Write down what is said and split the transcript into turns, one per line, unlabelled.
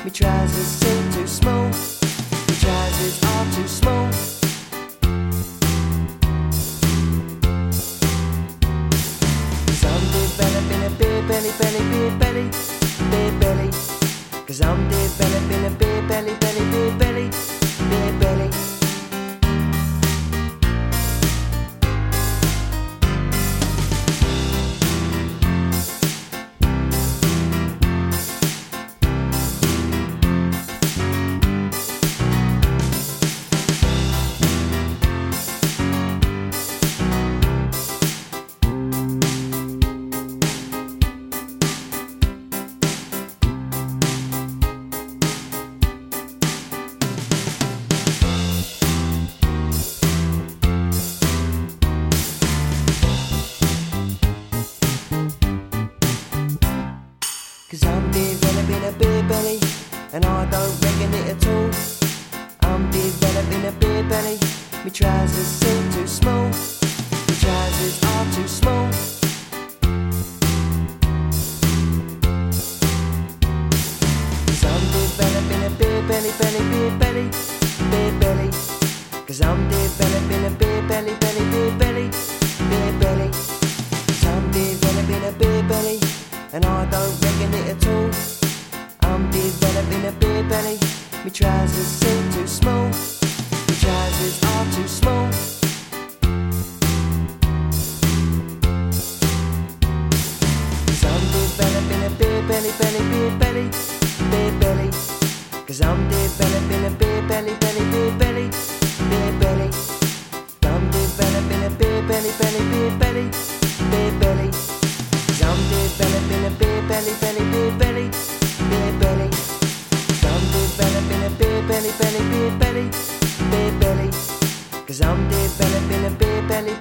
My trousers seem too small. My trousers are too small. Cause I'm developing a beer belly, beer belly, beer belly. Cause I'm developing a beer belly, beer belly, beer belly. Cause I'm developing a beer belly, and I don't reckon it at all. I'm developing a beer belly, my trousers seem too small. My trousers are too small. Cause I'm developing a beer belly, beer belly, beer belly. Cause I'm developing a beer belly, beer belly, beer belly. Cause I'm developing a beer belly, and I don't reckon it at all. I'm developing a beer belly, my trousers seem too small. My trousers are too small. Cause I'm developing a beer belly, beer belly, beer belly. Cause I'm developing a beer belly, beer belly, beer belly. I'm developing a beer belly, beer belly, beer belly. Cause I'm developing a beer belly, beer belly, beer belly. Cause I'm developing a beer belly, beer belly, beer belly. Cause I'm developing a beer belly,